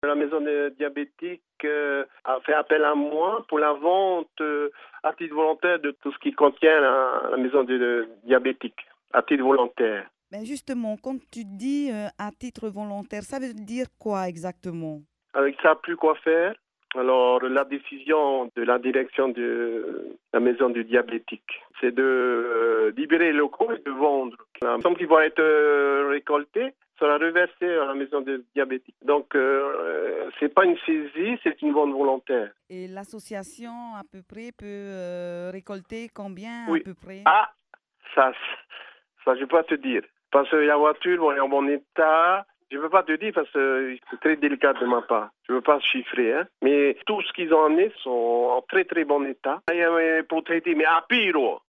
La maison des diabétiques a fait appel à moi pour la vente à titre volontaire de tout ce qui contient la maison des diabétiques, à titre volontaire. Ben justement, quand tu dis à titre volontaire, ça veut dire quoi exactement? Avec ça, plus quoi faire. Alors, la décision de la direction de la maison du diabétique, c'est de libérer les locaux et de vendre. La somme qui va être récoltée sera reversée à la maison du diabétique. Donc, c'est pas une saisie, c'est une vente volontaire. Et l'association à peu près peut récolter combien à Oui. peu près? Ah, ça, ça, je peux pas te dire. Parce que la voiture, bon, elle est en bon état. Je ne peux pas te dire parce que c'est très délicat de ma part. Je ne veux pas chiffrer, hein. Mais tout ce qu'ils en est sont en très très bon état. Et, pour traiter, mais à pire,